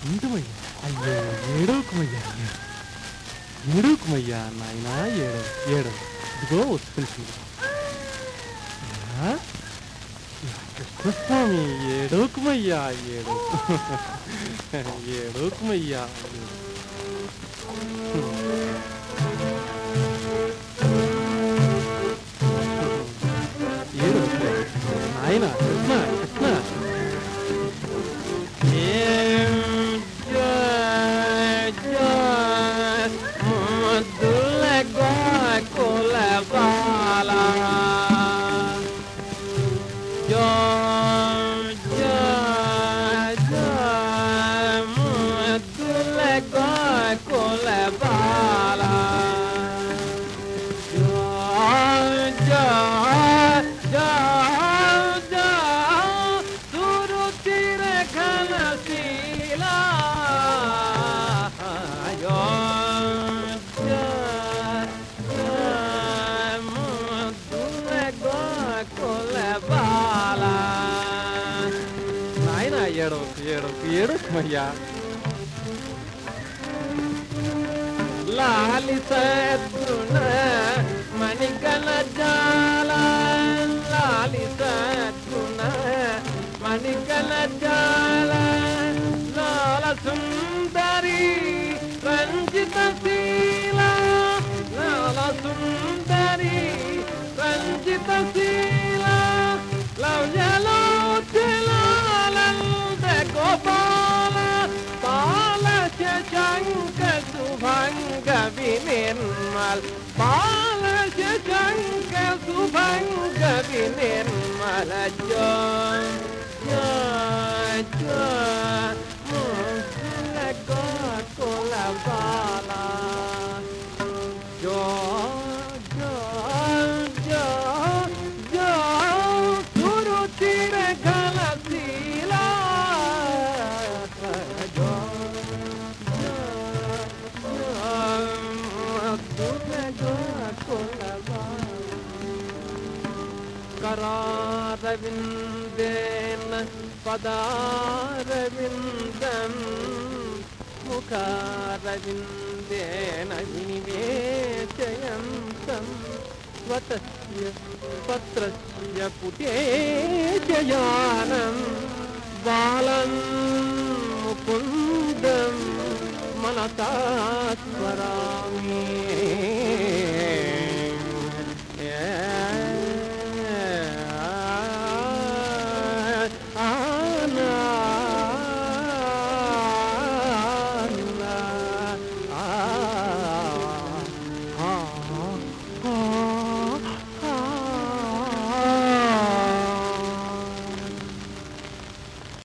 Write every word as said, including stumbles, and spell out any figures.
ఇందుమయ్యా, అయ్యో ఏడోకుమయ్యా, ఏడోకుమయ్యా నాయనా, ఏడో ఏడో ఇదిగో వస్తుంది కృష్ణస్వామి, ఏడోకుమయ్యా, ఏడో ఏడోకుమయ్యా. ఏడు నాయన కృష్ణ కృష్ణ ఏడో ఏడో ఏడోకుమయ్యా. లాలి సద్గుణ మణిగల జాల, లాలి సద్గుణ మణిగల జాల, లాల సుందరి రంజిత శీల, లాల సుందరి రంజిత శీల, లవ్యలో గోపాల బాల శంక శుభంగ వినిర్మల్, బాల శంక శుభంగ వినిర్మల జో జో ముల గోకుల బాల జో జో జో జో సురుచిర గల శీలా, करारविन्देन पदारविन्दं, मुखारविन्देन विनिवेशयन्तं, वटस्य पत्रस्य पुटेशयानं, बालं मुकुन्दं मनसा स्मरामि.